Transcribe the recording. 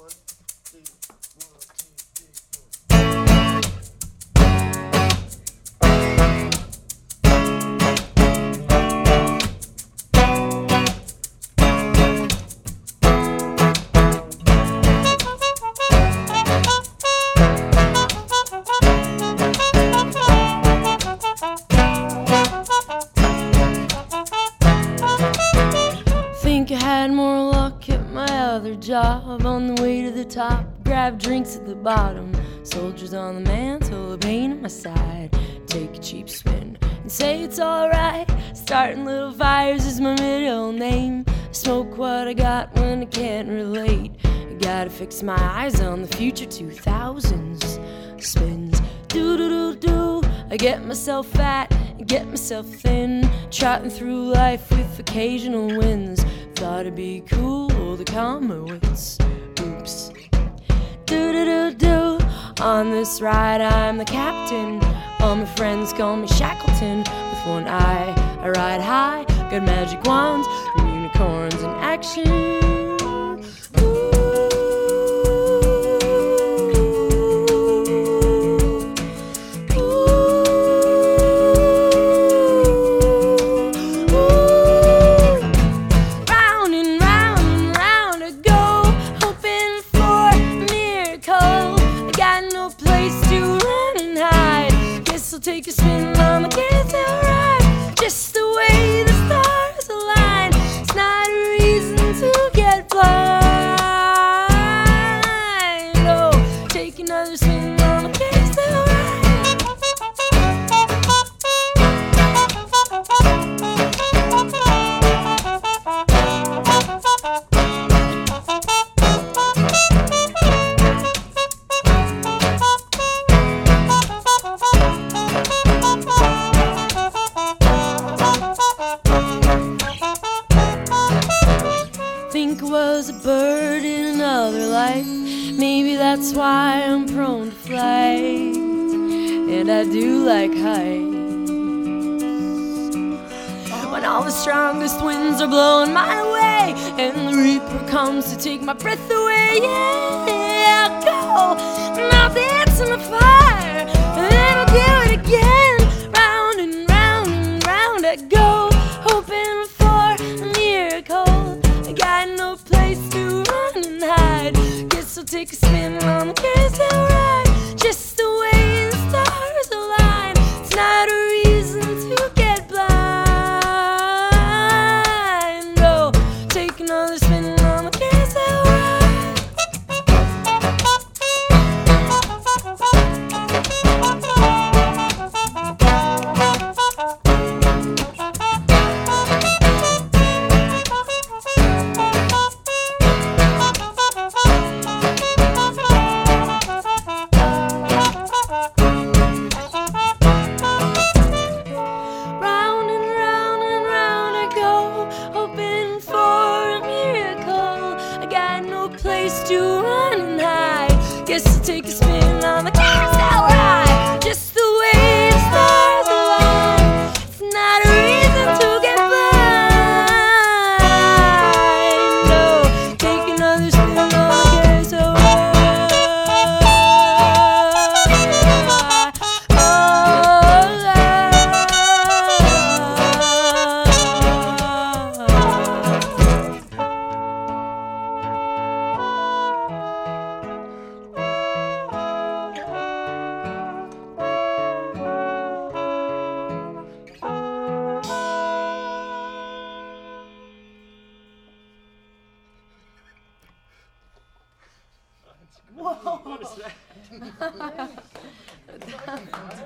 Think I had more luck at my other job. On the way to the top, grab drinks at the bottom. Soldiers on the mantle, a pain at my side. Take a cheap spin and say it's alright. Starting little fires is my middle name. I smoke what I got when I can't relate. I gotta fix my eyes on the future 2000s. Spins, do-do-do-do. I get myself fat, I get myself thin. Trotting through life with occasional wins. Thought it'd be cool, the calmer wits. Oops. Do-do-do-do. On this ride I'm the captain. All my friends call me Shackleton. With one eye I ride high. Got magic wands from unicorns in action. Take a spin on the carousel ride. Just the way the stars align. It's not a reason to get blind. Oh, take another spin on the carousel ride. Think I was a bird in another life. Maybe that's why I'm prone to fly. And I do like heights. When all the strongest winds are blowing my way, and the reaper comes to take my breath away. Yeah, I'll go, and I'll dance in the fire, and then I'll do it again. Round and round and round I go, hoping for a miracle. I got no place to run and hide. Guess I'll take a spin on the carousel ride. Just the way the stars align. It's not a reason to get blind. Oh, take another spin on the carousel ride. Place to run and hide. Guess I'll take a spin on the carousel ride. Just the way the stars align. It's not a reason to get blind. No, take another spin on the carousel ride. Whoa! What is that?